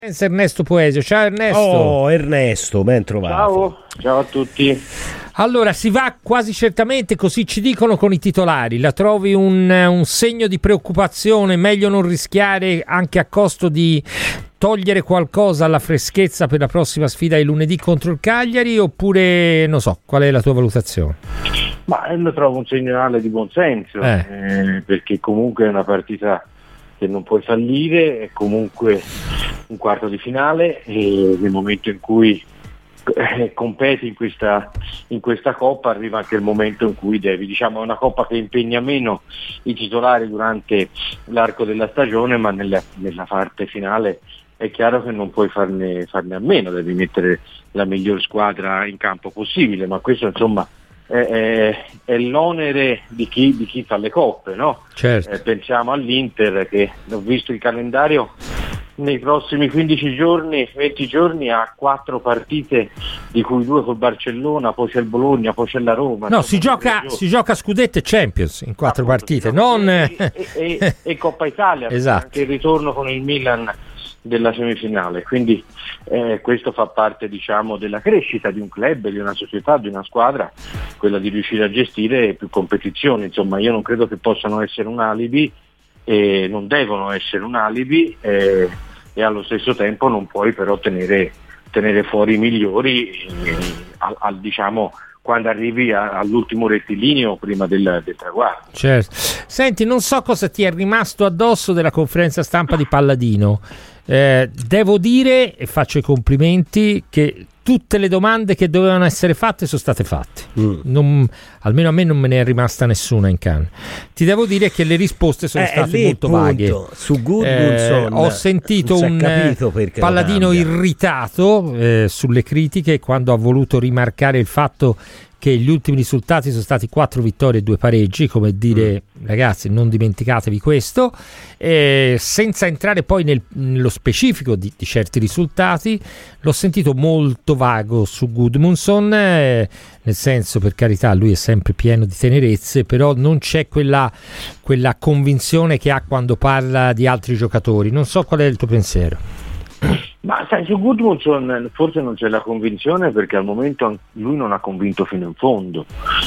Ernesto Poesio. Ciao Ernesto. Oh Ernesto, ben trovato. Ciao a tutti. Allora, si va quasi certamente, così ci dicono, con i titolari. La trovi un segno di preoccupazione? Meglio non rischiare, anche a costo di togliere qualcosa alla freschezza per la prossima sfida di lunedì contro il Cagliari, oppure non so, qual è la tua valutazione? Ma lo trovo un segnale di buonsenso, perché comunque è una partita che non puoi fallire, è comunque un quarto di finale e nel momento in cui competi in questa Coppa arriva anche il momento in cui devi, diciamo, è una Coppa che impegna meno i titolari durante l'arco della stagione, ma nella parte finale è chiaro che non puoi farne a meno, devi mettere la miglior squadra in campo possibile, ma questo insomma è l'onere di chi fa le coppe, no? Certo. Pensiamo all'Inter, che ho visto il calendario, nei prossimi 15 giorni, 20 giorni ha 4 partite, di cui 2 col Barcellona, poi c'è il Bologna, poi c'è la Roma. No, si gioca Scudetto e Champions in 4 partite, non e Coppa Italia, esatto. Anche il ritorno con il Milan della semifinale, quindi questo fa parte, diciamo, della crescita di un club, di una società, di una squadra, quella di riuscire a gestire più competizioni. Insomma, io non credo che possano essere un alibi, non devono essere un alibi, e allo stesso tempo non puoi però tenere fuori i migliori diciamo, quando arrivi all'ultimo rettilineo prima del traguardo. Certo. Senti, non so cosa ti è rimasto addosso della conferenza stampa di Palladino. Devo dire, e faccio i complimenti, che tutte le domande che dovevano essere fatte sono state fatte. Almeno a me non me ne è rimasta nessuna in canna. Ti devo dire che le risposte sono state molto vaghe. Su Gudmundsson ho sentito un Palladino irritato sulle critiche, quando ha voluto rimarcare il fatto che gli ultimi risultati sono stati 4 vittorie e 2 pareggi, come dire, ragazzi, non dimenticatevi questo, senza entrare poi nello specifico di certi risultati. L'ho sentito molto vago su Gudmundsson, nel senso, per carità, lui è sempre pieno di tenerezze, però non c'è quella convinzione che ha quando parla di altri giocatori. Non so qual è il tuo pensiero. Ma sai, su Gudmundsson forse non c'è la convinzione, perché al momento lui non ha convinto fino in fondo.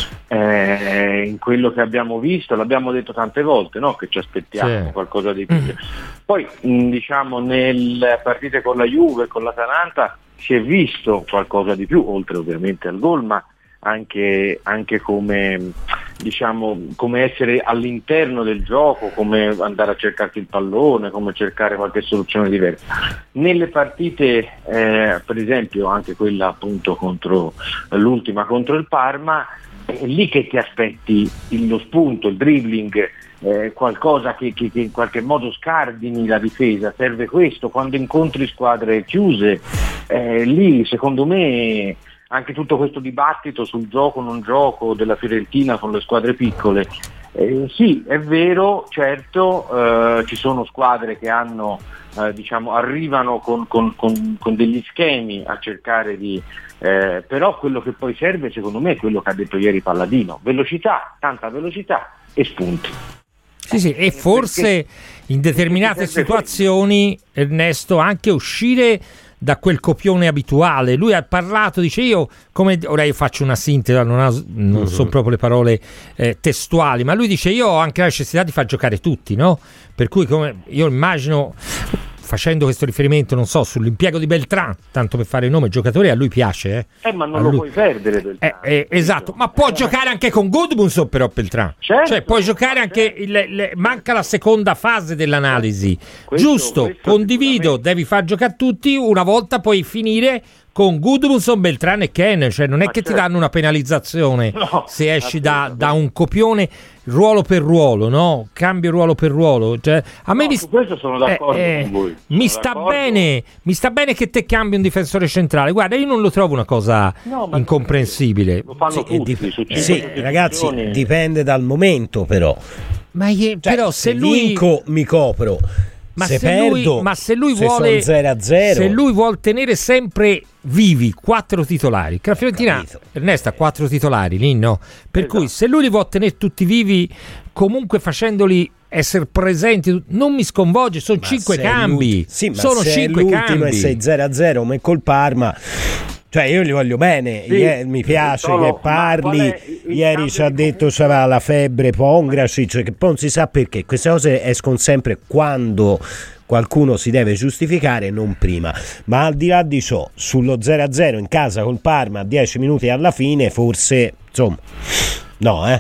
In quello che abbiamo visto, l'abbiamo detto tante volte, no? Che ci aspettiamo qualcosa di più. Poi diciamo nelle partite con la Juve, con l'Atalanta, si è visto qualcosa di più, oltre ovviamente al gol, ma anche come, diciamo, come essere all'interno del gioco, come andare a cercarti il pallone, come cercare qualche soluzione diversa. Nelle partite, per esempio anche quella appunto l'ultima contro il Parma, è lì che ti aspetti lo spunto, il dribbling, qualcosa che in qualche modo scardini la difesa. Serve questo quando incontri squadre chiuse, lì secondo me anche tutto questo dibattito sul gioco non gioco della Fiorentina con le squadre piccole, sì, è vero, certo, ci sono squadre che hanno diciamo, arrivano con degli schemi a cercare di però quello che poi serve, secondo me, è quello che ha detto ieri Palladino: velocità, tanta velocità e spunti. Sì, e forse in determinate situazioni, Ernesto, anche uscire da quel copione abituale. Lui ha parlato, dice, ora io faccio una sintesi, non sono proprio le parole testuali, ma lui dice: io ho anche la necessità di far giocare tutti, no? Per cui, come io immagino, facendo questo riferimento, non so, sull'impiego di Beltrán, tanto per fare il nome, giocatore a lui piace, ma non lo puoi perdere Beltrán. Esatto, ma può giocare anche con Gudmundsson, però Beltrán, certo, cioè puoi giocare anche manca la seconda fase dell'analisi. Giusto, condivido, devi far giocare tutti, una volta puoi finire con Gudmundsson, Beltrán e Ken, cioè non è che ti danno una penalizzazione se esci da un copione ruolo per ruolo, no? Cambio ruolo per ruolo, cioè, a me su questo sono d'accordo con voi. Mi sta bene che te cambi un difensore centrale. Guarda, io non lo trovo una cosa incomprensibile. Lo fanno tutti, ragazzi, dipende dal momento, però. Però se lui vinco mi copro. Se lui vuole 0-0, se lui vuole tenere sempre vivi 4 titolari, che la Fiorentina, Ernesto, ha 4 titolari lì, no? Per cui se lui li vuole tenere tutti vivi, comunque facendoli essere presenti, non mi sconvolge, sono 5 cambi. Sono 5 cambi. L'ultimo è 6-0 come col Parma. Cioè io gli voglio bene, mi piace che parli, ieri ci ha detto c'aveva la febbre Pongracic, che poi non si sa perché, queste cose escono sempre quando qualcuno si deve giustificare, non prima. Ma al di là di ciò, sullo 0-0 in casa col Parma a 10 minuti alla fine, forse, insomma, no,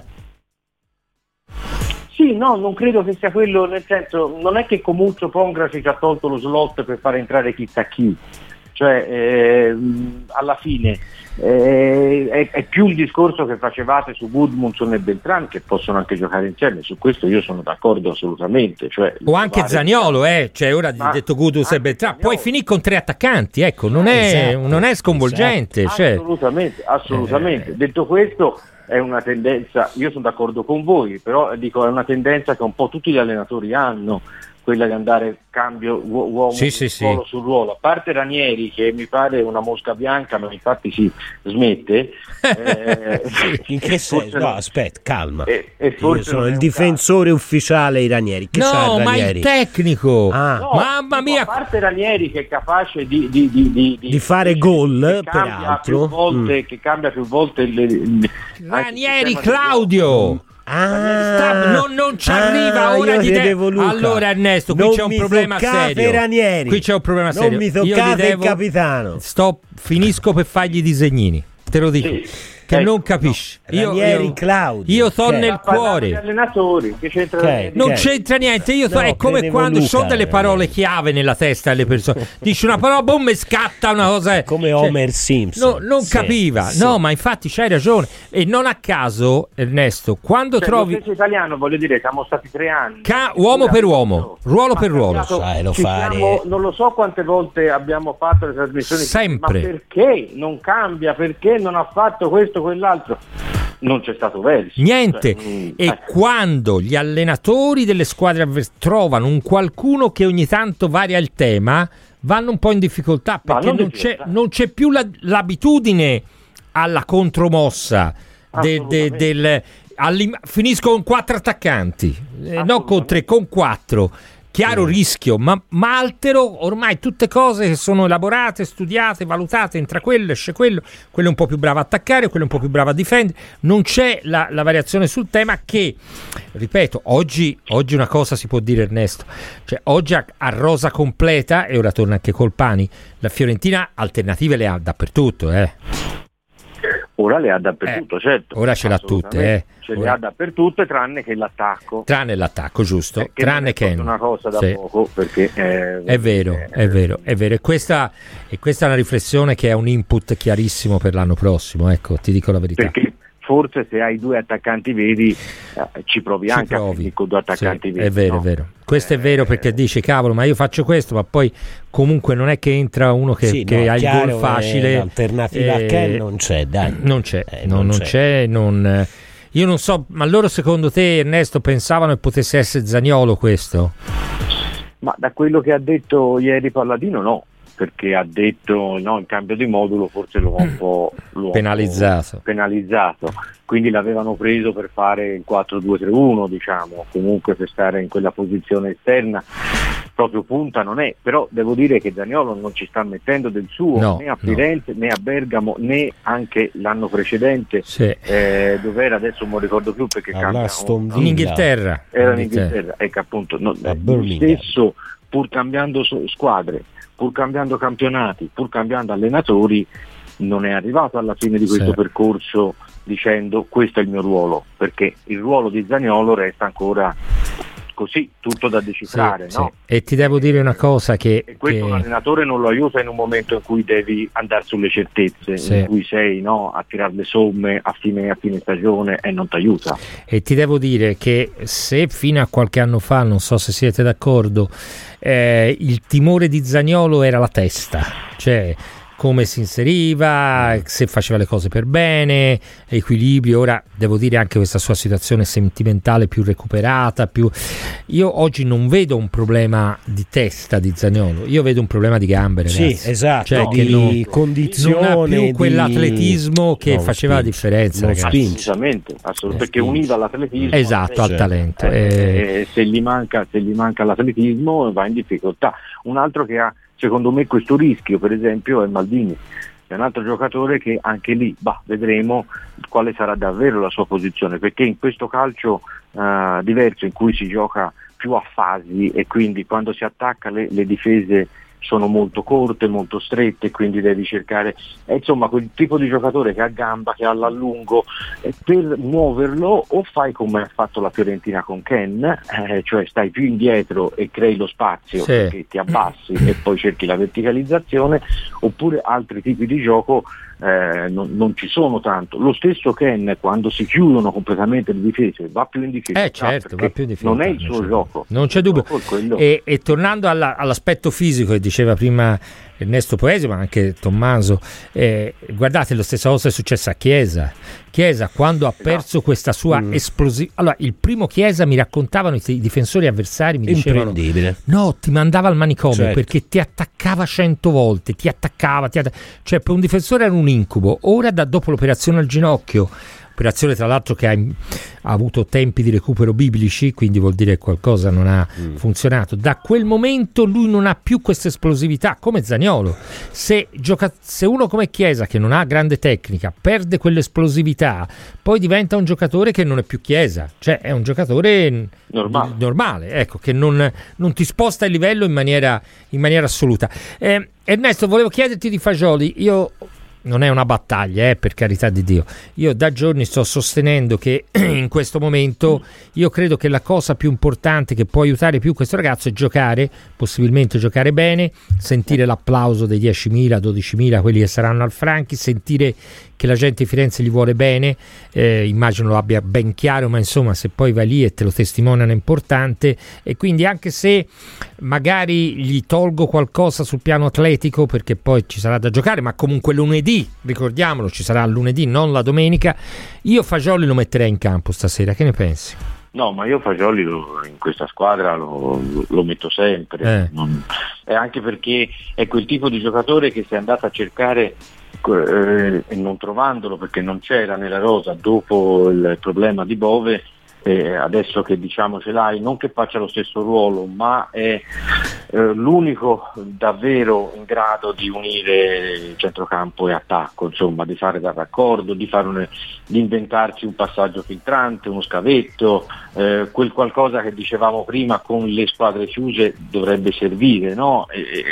Sì, no, non credo che sia quello, nel senso, non è che comunque Pongracic ha tolto lo slot per fare entrare chissà chi. Cioè alla fine è più il discorso che facevate su Gudmundsson e Beltrán, che possono anche giocare insieme, su questo io sono d'accordo assolutamente, cioè, o anche Zaniolo, cioè ora hai detto Gudmundsson e Beltrán, puoi finire con 3 attaccanti, ecco, non è sconvolgente, esatto. Assolutamente. Detto questo, è una tendenza, io sono d'accordo con voi, però dico è una tendenza che un po' tutti gli allenatori hanno, quella di andare cambio uomo ruolo su ruolo, a parte Ranieri che mi pare una mosca bianca, ma infatti si smette. In che senso? No, aspetta, calma. Io sono il difensore ufficiale di Ranieri. Che no, ma il tecnico. No, mamma mia! A parte Ranieri che è capace di fare gol, peraltro. Che cambia più volte Ranieri Claudio. Non ci arriva ora di allora Ernesto, qui c'è un problema serio. Ranieri. Qui c'è un problema serio. Non mi toccate il capitano. Finisco per fargli i disegnini. Te lo dico. Sì. Che non capisci. Io so nel cuore. Allenatori, che non c'entra niente. È come quando ci sono delle parole chiave nella testa delle persone. Dici una parola, boom, e scatta una cosa. Come Homer Simpson. Non capiva. Sì. No, ma infatti c'hai ragione. E non a caso, Ernesto, quando trovi. Lo stesso italiano, voglio dire, siamo stati 3 anni. Uomo per uomo, ruolo per ruolo. Non lo so quante volte abbiamo fatto le trasmissioni. Sempre. Ma perché non cambia? Perché non ha fatto questo? Quell'altro non c'è stato verso niente, quando gli allenatori delle squadre trovano un qualcuno che ogni tanto varia il tema, vanno un po' in difficoltà perché non c'è più l'abitudine alla contromossa finisco con 4 attaccanti, non con 3, con 4. Chiaro rischio, ma altero ormai tutte cose che sono elaborate, studiate, valutate, entra quello, esce quello è un po' più bravo a attaccare, quello è un po' più bravo a difendere, non c'è la variazione sul tema che, ripeto, oggi una cosa si può dire Ernesto, cioè oggi a rosa completa, e ora torna anche Colpani, la Fiorentina alternative le ha dappertutto, Ora le ha dappertutto, certo. Ora ce l'ha tutte, le ha dappertutte, tranne che l'attacco. Tranne l'attacco, giusto. Tranne che è una cosa da poco, perché è vero. E questa è una riflessione che è un input chiarissimo per l'anno prossimo, ecco, ti dico la verità. Perché forse se hai 2 attaccanti veri ci provi anche con 2 attaccanti veri. È vero, è vero. Questo è vero, perché dici cavolo, ma io faccio questo, ma poi comunque non è che entra uno che ha il gol facile. L'alternativa che non c'è, dai. Non c'è. Io non so, ma loro secondo te, Ernesto, pensavano che potesse essere Zaniolo questo? Ma da quello che ha detto ieri Palladino no, perché ha detto in cambio di modulo forse lo ha un po' penalizzato, quindi l'avevano preso per fare il 4-2-3-1, diciamo, comunque per stare in quella posizione esterna. Proprio punta non è, però devo dire che Zaniolo non ci sta mettendo del suo, né a Firenze né a Bergamo, né anche l'anno precedente, dove era, adesso non ricordo più perché cambia, in Inghilterra. Era in Inghilterra, ecco appunto, lo stesso, pur cambiando squadre, pur cambiando campionati, pur cambiando allenatori, non è arrivato alla fine di questo percorso dicendo questo è il mio ruolo, perché il ruolo di Zaniolo resta ancora così, tutto da decifrare, no? E ti devo dire una cosa che questo l'allenatore non lo aiuta in un momento in cui devi andare sulle certezze, in cui sei a tirare le somme a fine stagione, e non ti aiuta. E ti devo dire che se fino a qualche anno fa, non so se siete d'accordo, il timore di Zaniolo era la testa, cioè come si inseriva, se faceva le cose per bene, equilibrio. Ora devo dire anche questa sua situazione sentimentale più recuperata, io oggi non vedo un problema di testa di Zaniolo, io vedo un problema di gambe, ragazzi. Sì, esatto, cioè, di condizione, non ha più quell'atletismo che faceva la differenza, ragazzi. Assolutamente, perché univa l'atletismo, esatto, al talento. Se gli manca l'atletismo va in difficoltà. Un altro che ha secondo me questo rischio, per esempio, è Maldini. È un altro giocatore che anche lì vedremo quale sarà davvero la sua posizione, perché in questo calcio diverso in cui si gioca più a fasi e quindi quando si attacca le difese sono molto corte, molto strette, quindi devi cercare insomma quel tipo di giocatore che ha gamba, che ha l'allungo, per muoverlo o fai come ha fatto la Fiorentina con Ken, cioè stai più indietro e crei lo spazio, che ti abbassi e poi cerchi la verticalizzazione, oppure altri tipi di gioco non ci sono tanto. Lo stesso Ken, quando si chiudono completamente le difese, va più in difesa, certo, va più in difesa, non è il suo gioco, non c'è dubbio. E tornando all'aspetto fisico che diceva prima Ernesto Poesio, ma anche Tommaso, guardate, lo stessa cosa è successa a Chiesa quando ha perso questa sua esplosività. Allora, il primo Chiesa, mi raccontavano i difensori avversari, mi dicevano no, ti mandava al manicomio, perché ti attaccava 100 volte, ti attaccava, cioè per un difensore era un incubo. Ora dopo l'operazione al ginocchio, operazione tra l'altro che ha avuto tempi di recupero biblici, quindi vuol dire che qualcosa non ha funzionato. Da quel momento lui non ha più questa esplosività, come Zaniolo. Se uno come Chiesa, che non ha grande tecnica, perde quell'esplosività, poi diventa un giocatore che non è più Chiesa, cioè è un giocatore normale, ecco, che non ti sposta il livello in maniera assoluta. Ernesto, volevo chiederti di Fagioli. Io non è una battaglia, per carità di Dio. Io da giorni sto sostenendo che in questo momento io credo che la cosa più importante che può aiutare più questo ragazzo è giocare, possibilmente giocare bene, sentire l'applauso dei 10.000, 12.000, quelli che saranno al Franchi, sentire che la gente di Firenze gli vuole bene, immagino lo abbia ben chiaro, ma insomma se poi vai lì e te lo testimoniano è importante, e quindi anche se magari gli tolgo qualcosa sul piano atletico, perché poi ci sarà da giocare, ma comunque lunedì, ricordiamolo, ci sarà lunedì, non la domenica, io Fagioli lo metterei in campo stasera, che ne pensi? No, ma io Fagioli in questa squadra lo metto sempre, e anche perché è quel tipo di giocatore che si è andato a cercare e non trovandolo, perché non c'era nella rosa dopo il problema di Bove, adesso che diciamo ce l'hai, non che faccia lo stesso ruolo, ma è l'unico davvero in grado di unire centrocampo e attacco, insomma, di fare da raccordo, di inventarsi un passaggio filtrante, uno scavetto, quel qualcosa che dicevamo prima con le squadre chiuse dovrebbe servire, no?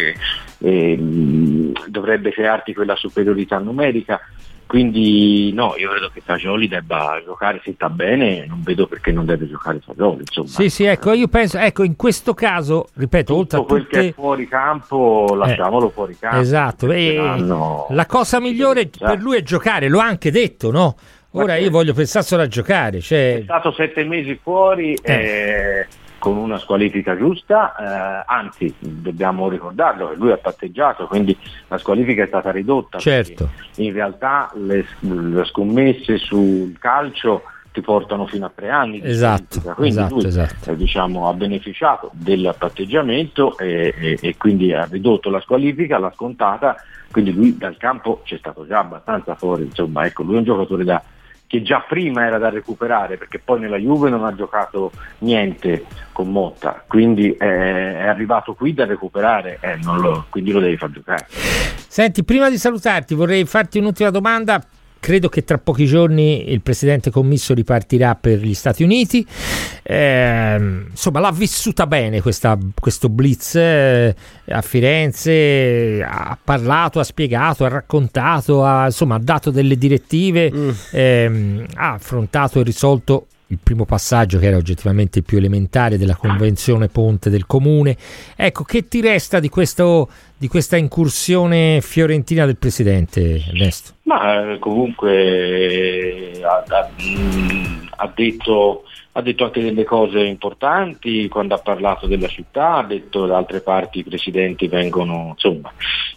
Dovrebbe crearti quella superiorità numerica. Quindi no, io credo che Fagioli debba giocare, se sta bene, non vedo perché non deve giocare Fagioli, insomma. Sì, ecco, io penso, in questo caso, ripeto, oltre a quel che è fuori campo, lasciamolo fuori campo. Esatto, la cosa migliore per lui è giocare, l'ho anche detto, no? Ora io voglio pensare solo a giocare. È stato 7 mesi fuori, con una squalifica giusta, anzi dobbiamo ricordarlo che lui ha patteggiato, quindi la squalifica è stata ridotta. Certo. In realtà le scommesse sul calcio ti portano fino a 3 anni di squalifica, quindi lui diciamo, ha beneficiato del patteggiamento e quindi ha ridotto la squalifica, l'ha scontata, quindi lui dal campo c'è stato già abbastanza fuori, insomma, ecco, lui è un giocatore che già prima era da recuperare, perché poi nella Juve non ha giocato niente con Motta, quindi è arrivato qui da recuperare, quindi lo devi far giocare. Senti, prima di salutarti vorrei farti un'ultima domanda. Credo che tra pochi giorni il presidente Commisso ripartirà per gli Stati Uniti. Insomma, l'ha vissuta bene questo blitz a Firenze, ha parlato, ha spiegato, ha raccontato, ha dato delle direttive, ha affrontato e risolto il primo passaggio, che era oggettivamente il più elementare, della convenzione ponte del comune. Ecco, che ti resta di questa incursione fiorentina del presidente, Ernesto? Ma comunque ha detto anche delle cose importanti quando ha parlato della città, ha detto da altre parti i presidenti vengono, insomma,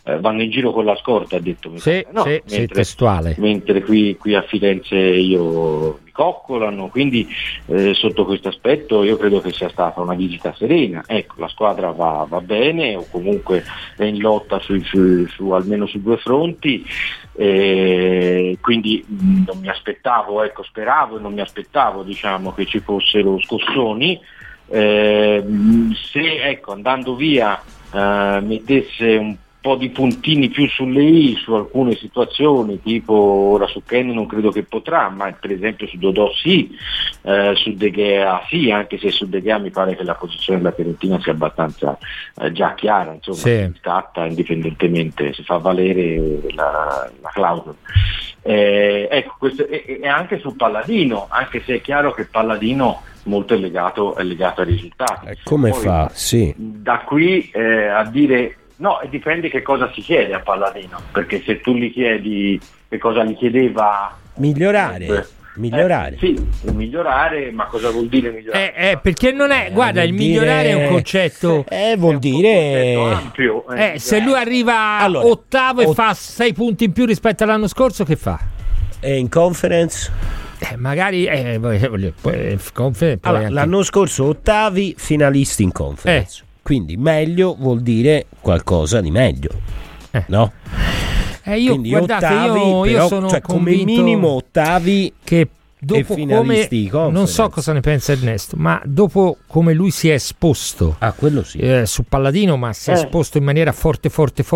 vanno in giro con la scorta, ha detto. Sì, testuale. Mentre qui a Firenze io mi coccolano, quindi sotto questo aspetto io credo che sia stata una visita serena. Ecco, la squadra va bene, o comunque è in lotta su almeno su 2 fronti, quindi non mi aspettavo, speravo e non mi aspettavo, diciamo, che ci fossero scossoni. Se andando via mettesse un po' di puntini più sulle i su alcune situazioni, tipo ora su Ken non credo che potrà, ma per esempio su Dodò sì, su De Gea sì, anche se su De Gea mi pare che la posizione della Fiorentina sia abbastanza già chiara, insomma, si scatta indipendentemente, si fa valere la clausola. Questo è anche su Palladino, anche se è chiaro che Palladino molto è legato ai risultati. Come poi, fa? Sì. Da qui a dire no, dipende che cosa si chiede a Palladino, perché se tu gli chiedi che cosa gli chiedeva, migliorare. Sì, migliorare, ma cosa vuol dire migliorare? Perché non è, guarda, il migliorare è un concetto, vuol dire ampio. Se lui arriva ottavo e fa 6 punti in più rispetto all'anno scorso, che fa? In conference? Magari conference, allora, l'anno scorso ottavi, finalisti in conference. Quindi meglio vuol dire qualcosa di meglio, no? Io, quindi guardate, ottavi, io sono cioè, come minimo ottavi che dopo come non so cosa ne pensa Ernesto, ma dopo come lui si è esposto quello sì. Su Palladino, ma si è esposto in maniera forte,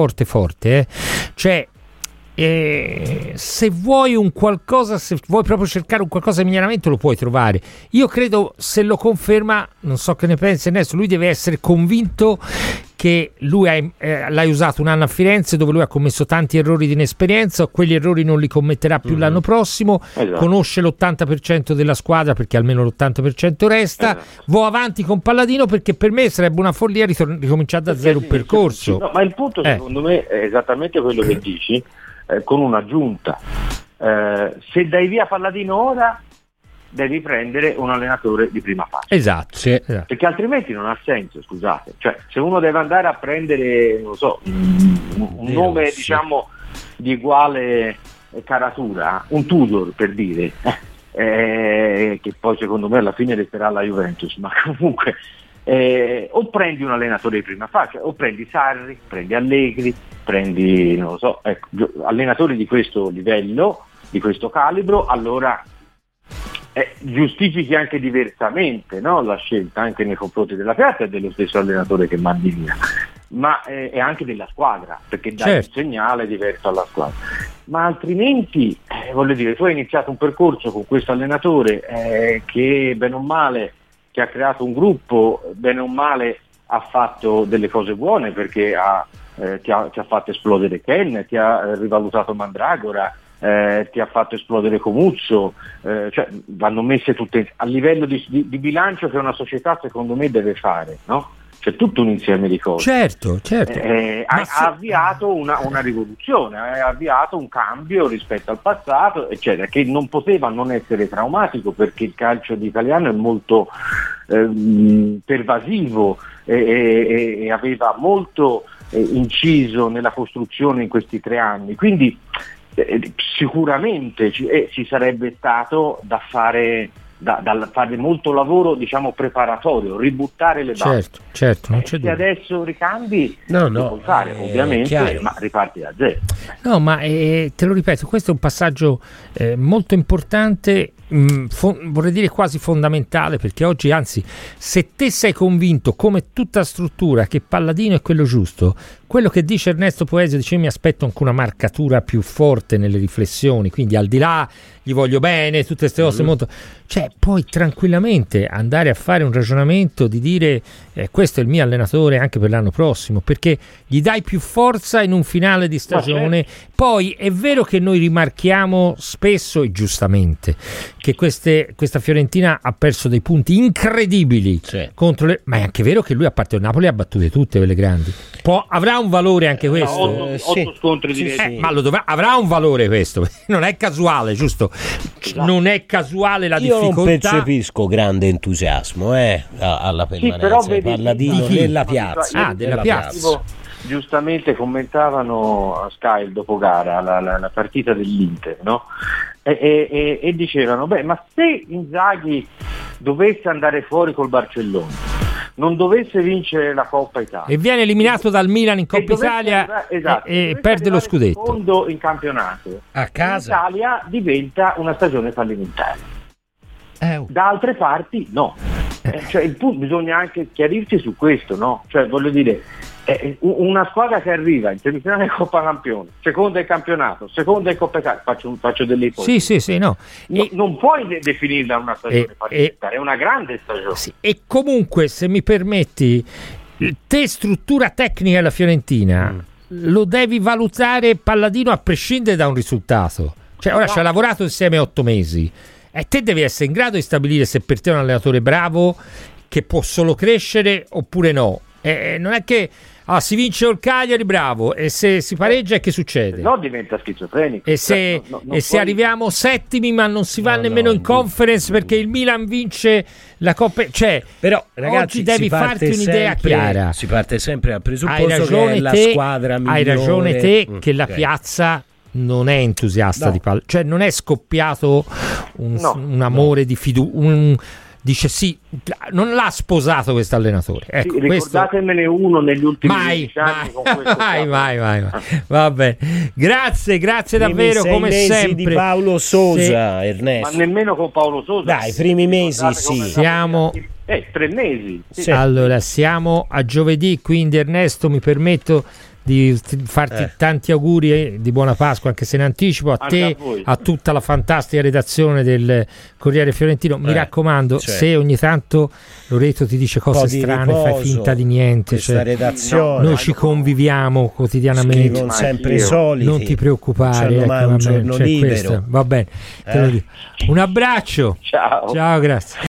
cioè se vuoi un qualcosa, se vuoi proprio cercare un qualcosa di miglioramento, lo puoi trovare. Io credo, se lo conferma, non so che ne pensi Ernesto, lui deve essere convinto che lui l'hai usato un anno a Firenze, dove lui ha commesso tanti errori di inesperienza, quegli errori non li commetterà più l'anno prossimo, conosce l'80% della squadra, perché almeno l'80% resta, va avanti con Palladino, perché per me sarebbe una follia ricominciare da zero un percorso. No, ma il punto secondo me è esattamente quello che dici, con un'aggiunta. Se dai via Palladino ora, devi prendere un allenatore di prima fase. Esatto. Perché altrimenti non ha senso, scusate. Cioè, se uno deve andare a prendere, non so, un nome, diciamo, di uguale caratura, un Tudor per dire, che poi secondo me alla fine resterà alla Juventus, ma comunque o prendi un allenatore di prima fase, o prendi Sarri, prendi Allegri, prendi, non lo so, allenatori di questo livello, di questo calibro, allora giustifichi anche diversamente, no? La scelta anche nei confronti della piazza e dello stesso allenatore che mandi via, ma è anche della squadra, perché dai un segnale diverso alla squadra. Ma altrimenti, voglio dire, tu hai iniziato un percorso con questo allenatore che bene o male, che ha creato un gruppo, bene o male ha fatto delle cose buone, perché ti ha fatto esplodere Ken, ti ha rivalutato Mandragora, ti ha fatto esplodere Comuzzo, cioè vanno messe tutte a livello di bilancio che una società secondo me deve fare, no? C'è tutto un insieme di cose. Certo. Ha avviato una rivoluzione, ha avviato un cambio rispetto al passato, eccetera, che non poteva non essere traumatico, perché il calcio italiano è molto pervasivo e aveva molto inciso nella costruzione in questi 3 anni. Quindi sicuramente ci sarebbe stato da fare molto lavoro, diciamo, preparatorio, ributtare le basi. Certo, non c'è dubbio. Se adesso ricambi, lo puoi fare, ovviamente, ma riparti da zero. No, ma te lo ripeto, questo è un passaggio molto importante, vorrei dire quasi fondamentale, perché oggi, anzi, se te sei convinto, come tutta struttura, che Palladino è quello giusto, quello che dice Ernesto Poesio, dice: mi aspetto anche una marcatura più forte nelle riflessioni, quindi al di là gli voglio bene, tutte queste cose molto, cioè poi tranquillamente andare a fare un ragionamento di dire questo è il mio allenatore anche per l'anno prossimo, perché gli dai più forza in un finale di stagione. Poi è vero che noi rimarchiamo spesso, e giustamente, che questa Fiorentina ha perso dei punti incredibili contro ma è anche vero che lui, a parte il Napoli, ha battute tutte quelle grandi. Avrà un valore anche questo? 8 scontri diretti. Ma avrà un valore questo, non è casuale, giusto? Non è casuale la difficoltà. Io non percepisco grande entusiasmo alla permanenza di Palladino nella piazza. Della piazza. giustamente commentavano a Sky il dopogara la partita dell'Inter, no? E dicevano, ma se Inzaghi dovesse andare fuori col Barcellona, non dovesse vincere la Coppa Italia e viene eliminato dal Milan in Coppa Italia e perde lo scudetto, secondo in campionato a casa, l'Italia diventa una stagione fallimentare. Da altre parti no. Cioè, bisogna anche chiarirsi su questo, no? Cioè, voglio dire, una squadra che arriva in semifinale di Coppa Campione, seconda in campionato, seconda in Coppa Italia, faccio delle ipotesi. Sì, no. Non puoi definirla una stagione fallimentare, è una grande stagione. Sì. E comunque, se mi permetti, te struttura tecnica della Fiorentina lo devi valutare, Palladino, a prescindere da un risultato. Cioè, ora ci ha lavorato insieme 8 mesi. E te devi essere in grado di stabilire se per te è un allenatore bravo che può solo crescere oppure no. Non è che si vince il Cagliari, bravo, e se si pareggia che succede? No, diventa schizofrenico. E se arriviamo settimi ma non si va nemmeno in conference perché il Milan vince la Coppa, cioè, però ragazzi, oggi devi farti un'idea chiara. Si parte sempre dal presupposto che è la squadra migliore. Hai ragione te che la piazza non è entusiasta di palla, cioè non è scoppiato un amore di fiducia, dice sì, non l'ha sposato questo allenatore. Ecco, sì, ricordatemene uno negli ultimi 10 anni con questo mai. Va bene, grazie davvero, come sempre. Di Paolo Sosa, Ernesto. Ma nemmeno con Paolo Sosa. Dai, i primi mesi sì. Siamo 3 mesi. Sì. Allora, siamo a giovedì, quindi Ernesto mi permetto di farti tanti auguri di buona Pasqua, anche se in anticipo, a te, a tutta la fantastica redazione del Corriere Fiorentino. Mi raccomando, se ogni tanto Loreto ti dice cose strane, fai finta di niente, cioè, redazione, noi ci conviviamo quotidianamente, scrivono sempre i soliti, non ti preoccupare, mai un giorno libero. Va bene, te lo dico. Un abbraccio, ciao, grazie.